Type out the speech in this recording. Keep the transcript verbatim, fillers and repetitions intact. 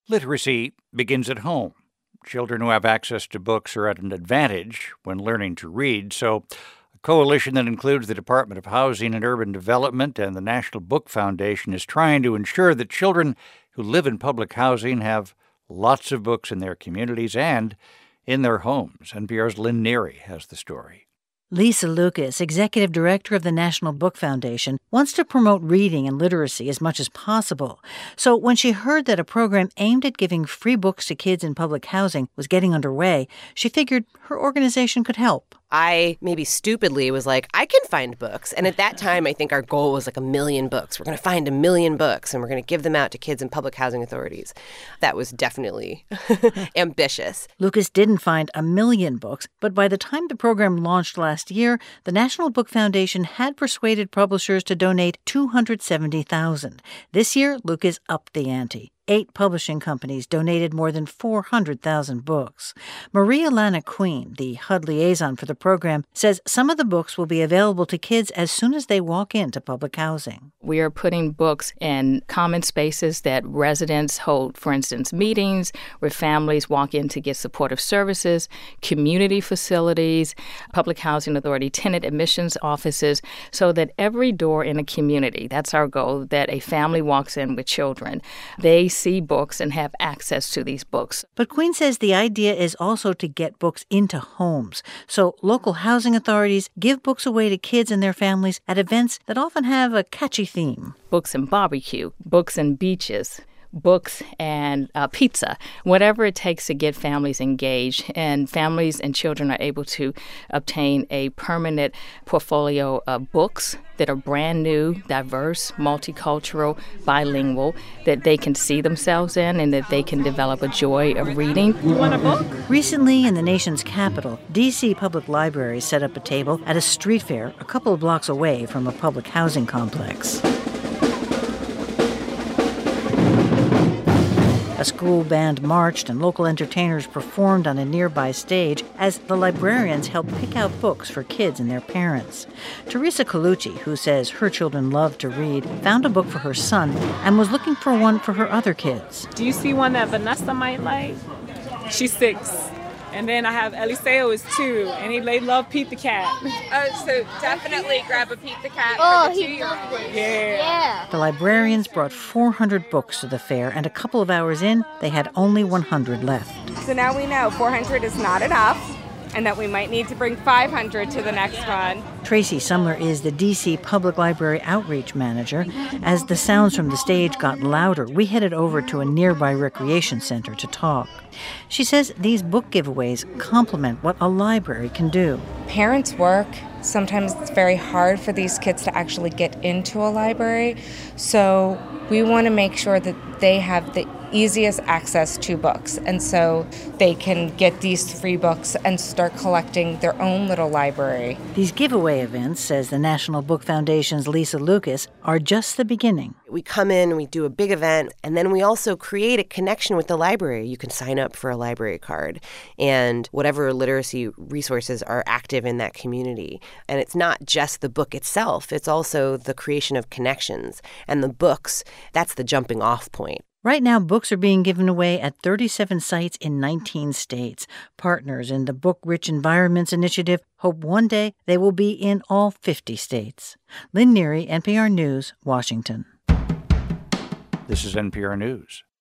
Literacy begins at home. Children who have access to books are at an advantage when learning to read, so a coalition that includes the Department of Housing and Urban Development and the National Book Foundation is trying to ensure that children who live in public housing have lots of books in their communities and in their homes. N P R's Lynn Neary has the story. Lisa Lucas, executive director of the National Book Foundation, wants to promote reading and literacy as much as possible. So when she heard that a program aimed at giving free books to kids in public housing was getting underway, she figured her organization could help. I maybe stupidly was like, I can find books. And at that time, I think our goal was like a million books. We're going to find a million books and we're going to give them out to kids in public housing authorities. That was definitely ambitious. Lucas didn't find a million books, but by the time the program launched last year, the National Book Foundation had persuaded publishers to donate two hundred seventy thousand. This year, Lucas upped the ante. Eight publishing companies donated more than four hundred thousand books. Maria Lana Queen, the H U D liaison for the program, says some of the books will be available to kids as soon as they walk into public housing. We are putting books in common spaces that residents hold, for instance, meetings where families walk in to get supportive services, community facilities, public housing authority tenant admissions offices, so that every door in a community, that's our goal, that a family walks in with children, they see books and have access to these books. But Queen says the idea is also to get books into homes. So local housing authorities give books away to kids and their families at events that often have a catchy theme. Books and barbecue, books and beaches, books and uh, pizza, whatever it takes to get families engaged. And families and children are able to obtain a permanent portfolio of books that are brand new, diverse, multicultural, bilingual, that they can see themselves in and that they can develop a joy of reading. You want a book? Recently, in the nation's capital, D C Public Library set up a table at a street fair a couple of blocks away from a public housing complex. A school band marched and local entertainers performed on a nearby stage as the librarians helped pick out books for kids and their parents. Teresa Colucci, who says her children love to read, found a book for her son and was looking for one for her other kids. Do you see one that Vanessa might like? She's six. And then I have Eliseo is two, and he they love Pete the Cat. Oh, so definitely grab a Pete the Cat oh, for the two-year-old. Yeah. Yeah. The librarians brought four hundred books to the fair, and a couple of hours in, they had only one hundred left. So now we know four hundred is not enough, and that we might need to bring five hundred to the next one. Tracy Sumler is the D C Public Library Outreach Manager. As the sounds from the stage got louder, we headed over to a nearby recreation center to talk. She says these book giveaways complement what a library can do. Parents work. Sometimes it's very hard for these kids to actually get into a library. So we want to make sure that they have the easiest access to books. And so they can get these free books and start collecting their own little library. These giveaway events, says the National Book Foundation's Lisa Lucas, are just the beginning. We come in and we do a big event, and then we also create a connection with the library. You can sign up for a library card and whatever literacy resources are active in that community. And it's not just the book itself, it's also the creation of connections. And the books, that's the jumping off point. Right now, books are being given away at thirty-seven sites in nineteen states. Partners in the Book Rich Environments Initiative hope one day they will be in all fifty states. Lynn Neary, N P R News, Washington. This is N P R News.